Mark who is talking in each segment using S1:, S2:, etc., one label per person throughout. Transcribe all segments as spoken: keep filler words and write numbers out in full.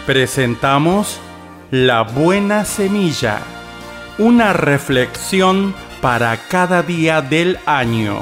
S1: Presentamos La Buena Semilla, una reflexión para cada día del año.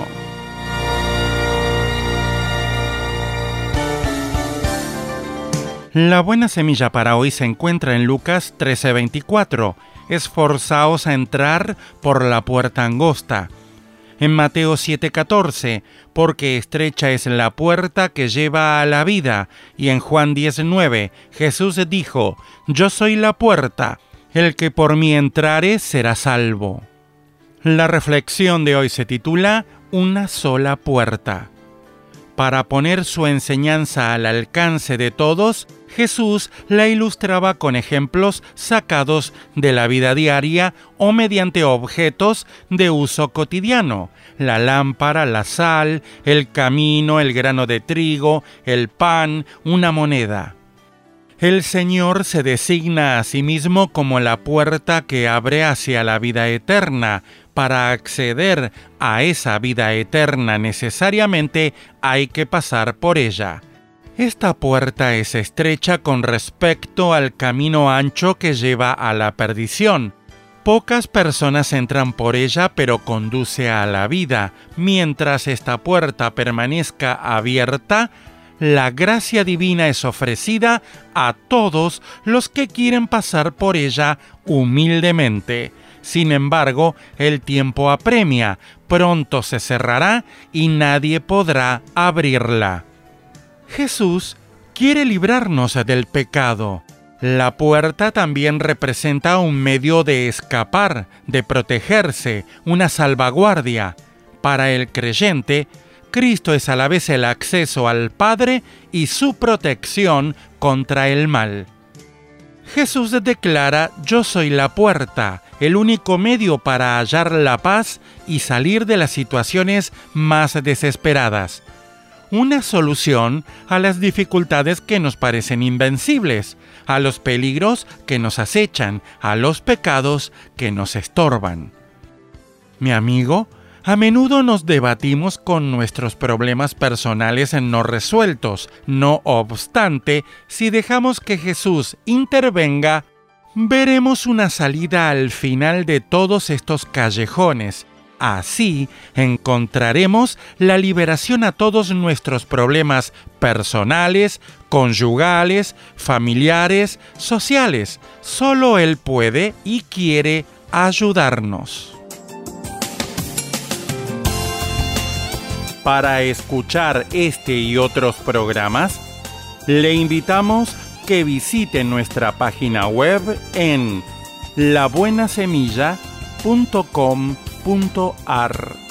S1: La buena semilla para hoy se encuentra en Lucas trece veinticuatro. Esforzaos a entrar por la puerta angosta. En Mateo siete catorce, porque estrecha es la puerta que lleva a la vida. Y en Juan diecinueve, Jesús dijo, yo soy la puerta, el que por mí entrare será salvo. La reflexión de hoy se titula Una sola puerta. Para poner su enseñanza al alcance de todos, Jesús la ilustraba con ejemplos sacados de la vida diaria o mediante objetos de uso cotidiano: la lámpara, la sal, el camino, el grano de trigo, el pan, una moneda. El Señor se designa a sí mismo como la puerta que abre hacia la vida eterna. Para acceder a esa vida eterna necesariamente hay que pasar por ella. Esta puerta es estrecha con respecto al camino ancho que lleva a la perdición. Pocas personas entran por ella, pero conduce a la vida. Mientras esta puerta permanezca abierta, la gracia divina es ofrecida a todos los que quieren pasar por ella humildemente. Sin embargo, el tiempo apremia, pronto se cerrará y nadie podrá abrirla. Jesús quiere librarnos del pecado. La puerta también representa un medio de escapar, de protegerse, una salvaguardia. Para el creyente, Cristo es a la vez el acceso al Padre y su protección contra el mal. Jesús declara, yo soy la puerta, el único medio para hallar la paz y salir de las situaciones más desesperadas. Una solución a las dificultades que nos parecen invencibles, a los peligros que nos acechan, a los pecados que nos estorban. Mi amigo, a menudo nos debatimos con nuestros problemas personales no resueltos. No obstante, si dejamos que Jesús intervenga, veremos una salida al final de todos estos callejones. Así encontraremos la liberación a todos nuestros problemas personales, conyugales, familiares, sociales. Solo Él puede y quiere ayudarnos. Para escuchar este y otros programas, le invitamos que visite nuestra página web en la buena semilla punto com punto ar.